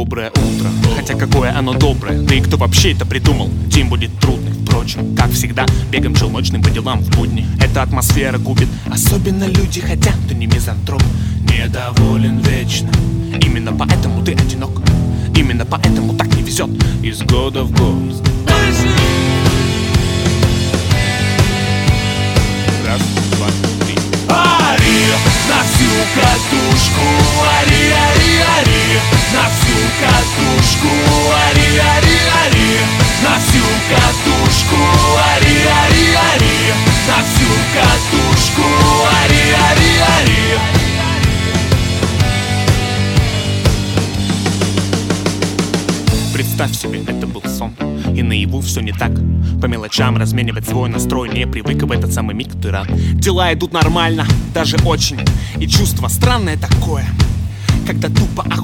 доброе утро. Хотя какое оно доброе, да и кто вообще это придумал? День будет трудный, впрочем, как всегда. Бегаем челночным по делам в будни. Эта атмосфера губит, особенно люди, хотя ты не мизантроп. Недоволен вечно, именно поэтому ты одинок. Именно поэтому так не везет из года в год. Раз, два, три. Ари на всю катушку, ари, ари, ари, на всю катушку, ари, ари, ари, на всю катушку, ари, ари, ари, на всю катушку, ари, ари, ари. Представь себе, это был сон, и наяву все не так. По мелочам разменивать свой настрой не привык, и в этот самый миг ты рад. Дела идут нормально, даже очень, и чувство странное такое, когда тупо